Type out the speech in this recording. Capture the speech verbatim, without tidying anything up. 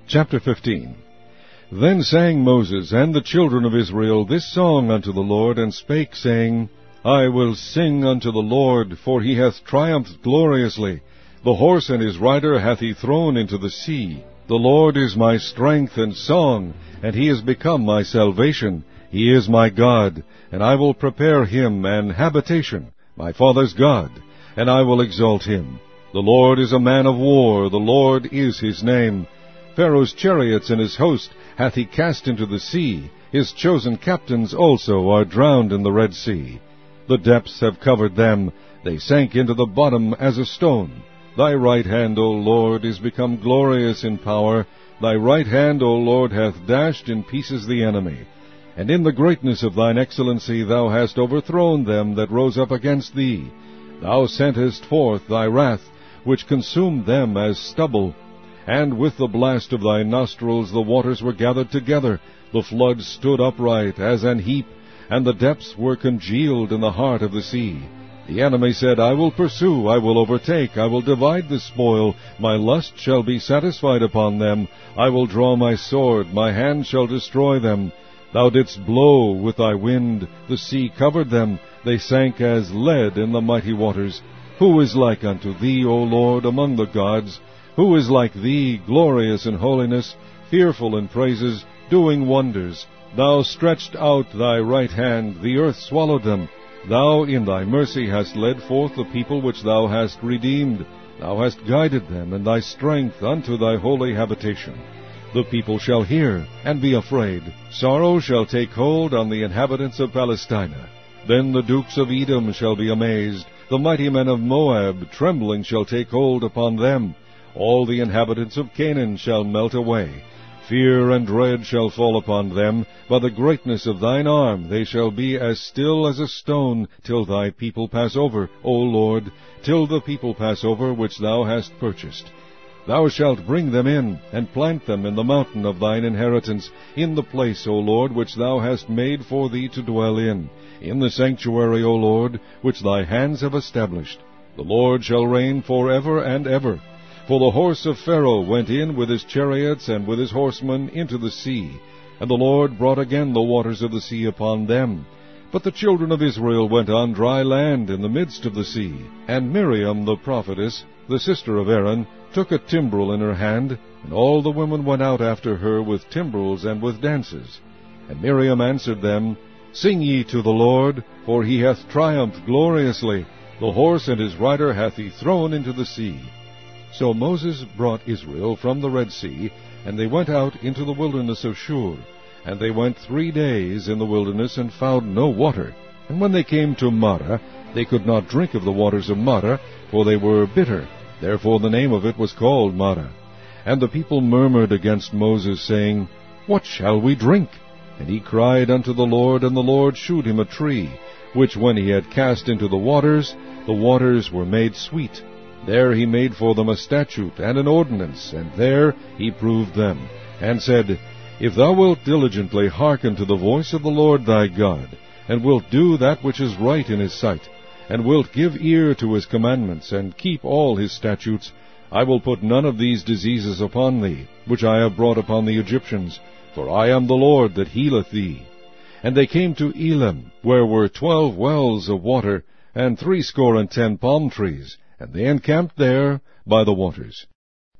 Chapter fifteen. Then sang Moses and the children of Israel this song unto the Lord, and spake, saying, I will sing unto the Lord, for he hath triumphed gloriously. The horse and his rider hath he thrown into the sea. The Lord is my strength and song, and he is become my salvation. He is my God, and I will prepare him an habitation, my father's God, and I will exalt him. The Lord is a man of war, the Lord is his name. Pharaoh's chariots and his host hath he cast into the sea. His chosen captains also are drowned in the Red Sea. The depths have covered them. They sank into the bottom as a stone. Thy right hand, O Lord, is become glorious in power. Thy right hand, O Lord, hath dashed in pieces the enemy. And in the greatness of thine excellency thou hast overthrown them that rose up against thee. Thou sentest forth thy wrath, which consumed them as stubble. And with the blast of thy nostrils the waters were gathered together. The floods stood upright as an heap, and the depths were congealed in the heart of the sea. The enemy said, I will pursue, I will overtake, I will divide the spoil. My lust shall be satisfied upon them. I will draw my sword, my hand shall destroy them. Thou didst blow with thy wind, the sea covered them. They sank as lead in the mighty waters. Who is like unto thee, O Lord, among the gods? Who is like thee, glorious in holiness, fearful in praises, doing wonders? Thou stretched out thy right hand, the earth swallowed them. Thou in thy mercy hast led forth the people which thou hast redeemed. Thou hast guided them in thy strength unto thy holy habitation. The people shall hear, and be afraid. Sorrow shall take hold on the inhabitants of Palestine. Then the dukes of Edom shall be amazed. The mighty men of Moab, trembling, shall take hold upon them. All the inhabitants of Canaan shall melt away. Fear and dread shall fall upon them. By the greatness of thine arm they shall be as still as a stone, till thy people pass over, O Lord, till the people pass over which thou hast purchased. Thou shalt bring them in, and plant them in the mountain of thine inheritance, in the place, O Lord, which thou hast made for thee to dwell in, in the sanctuary, O Lord, which thy hands have established. The Lord shall reign forever and ever. For the horse of Pharaoh went in with his chariots and with his horsemen into the sea, and the Lord brought again the waters of the sea upon them. But the children of Israel went on dry land in the midst of the sea. And Miriam the prophetess, the sister of Aaron, took a timbrel in her hand, and all the women went out after her with timbrels and with dances. And Miriam answered them, Sing ye to the Lord, for he hath triumphed gloriously. The horse and his rider hath he thrown into the sea. So Moses brought Israel from the Red Sea, and they went out into the wilderness of Shur. And they went three days in the wilderness, and found no water. And when they came to Marah, they could not drink of the waters of Marah, for they were bitter. Therefore the name of it was called Marah. And the people murmured against Moses, saying, What shall we drink? And he cried unto the Lord, and the Lord shewed him a tree, which when he had cast into the waters, the waters were made sweet. There he made for them a statute and an ordinance, and there he proved them, and said, If thou wilt diligently hearken to the voice of the Lord thy God, and wilt do that which is right in his sight, and wilt give ear to his commandments, and keep all his statutes, I will put none of these diseases upon thee, which I have brought upon the Egyptians, for I am the Lord that healeth thee. And they came to Elim, where were twelve wells of water, and threescore and ten palm trees, and they encamped there by the waters.